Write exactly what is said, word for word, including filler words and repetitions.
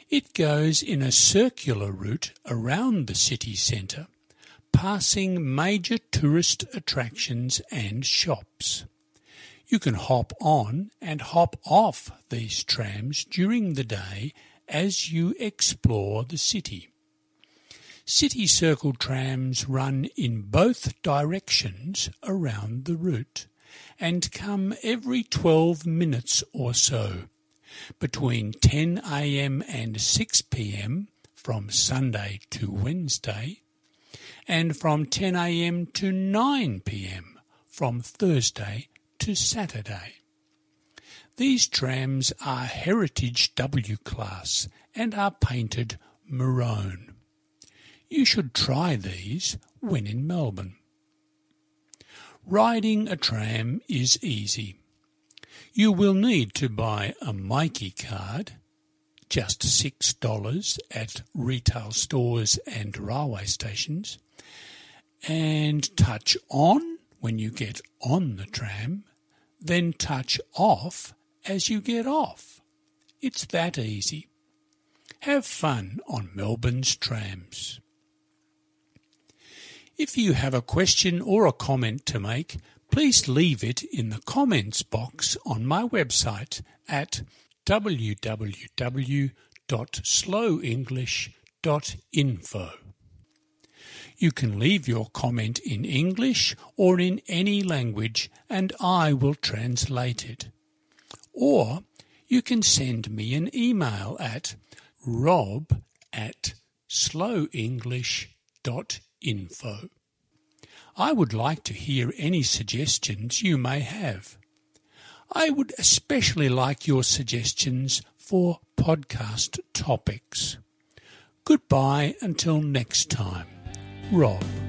It goes in a circular route around the city centre, passing major tourist attractions and shops. You can hop on and hop off these trams during the day as you explore the city. City Circle trams run in both directions around the route and come every twelve minutes or so, between ten a m and six p m from Sunday to Wednesday, and from ten a m to nine p m from Thursday to Saturday. These trams are Heritage W class and are painted maroon. You should try these when in Melbourne. Riding a tram is easy. You will need to buy a Myki card, just six dollars at retail stores and railway stations, and touch on when you get on the tram, then touch off as you get off. It's that easy. Have fun on Melbourne's trams. If you have a question or a comment to make, please leave it in the comments box on my website at w w w dot slow english dot info. You can leave your comment in English or in any language and I will translate it. Or you can send me an email at rob at slow english dot info. I would like to hear any suggestions you may have. I would especially like your suggestions for podcast topics. Goodbye until next time. Rob.